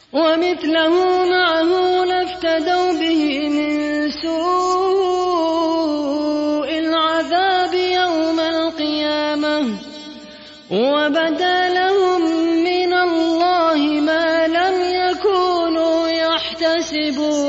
ومثله معه لافتدوا به من سوء العذاب يوم القيامة وبدا لهم من الله ما لم يكونوا يحتسبون.